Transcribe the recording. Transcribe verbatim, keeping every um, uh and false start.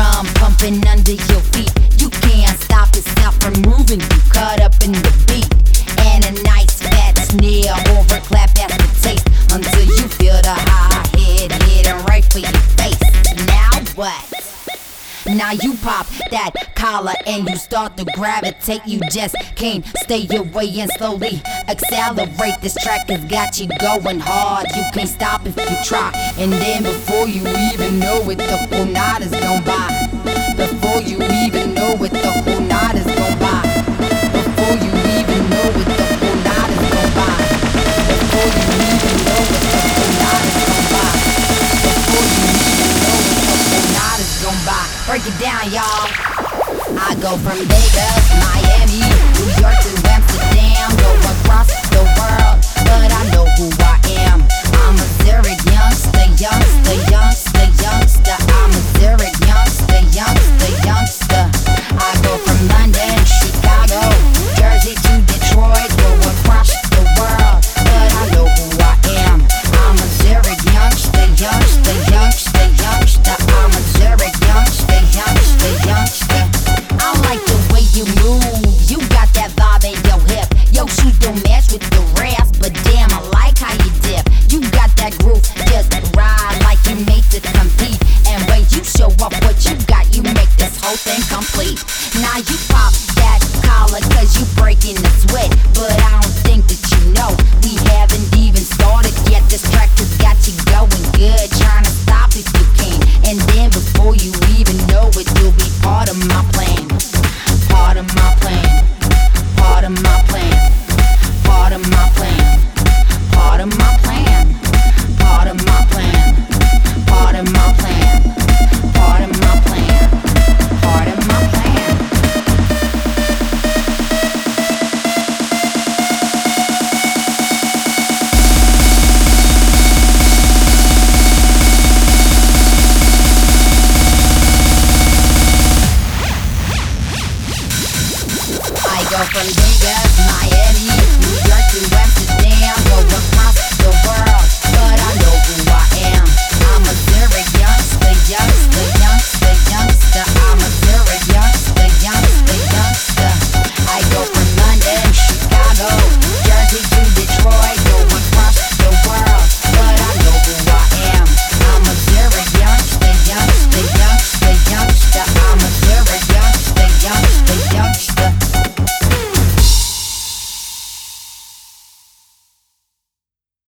drum pumping under your feet. You can't stop yourself from moving. You caught up in the beat. And a nice fat snare over clap as the taste until you feel the high head hitting right for your face. Now what? Now you pop that collar and you start to gravitate. You just can't stay away and slowly accelerate. This track has got you going hard. You can't stop if you try. And then before you even know it, the whole night is gone by. Before you even know it, the whole night is gone by. Before you even know it, the whole night is gone by. Before you even know it, the whole night is gone by. Before you even know it, the whole night is gone by. Break it down, y'all. I go from Vegas, Miami, New York to Amsterdam, go across the world, but I know who I am. I'm a Zurich youngster, youngster, youngster, youngster. I'm a Zurich youngster, youngster, youngster. I go from London, Chicago, Jersey to Detroit, go across the world, but I know who I am. I'm a Zurich youngster, youngster, youngster, youngster. I'm a Zurich youngster, youngster, youngster. I like the way you move, you got that vibe in your hip. Your shoes don't match with the rest, but damn, I like how you dip. You got that groove, just ride like you made to compete. And when you show up what you got, you make this whole thing complete. Now you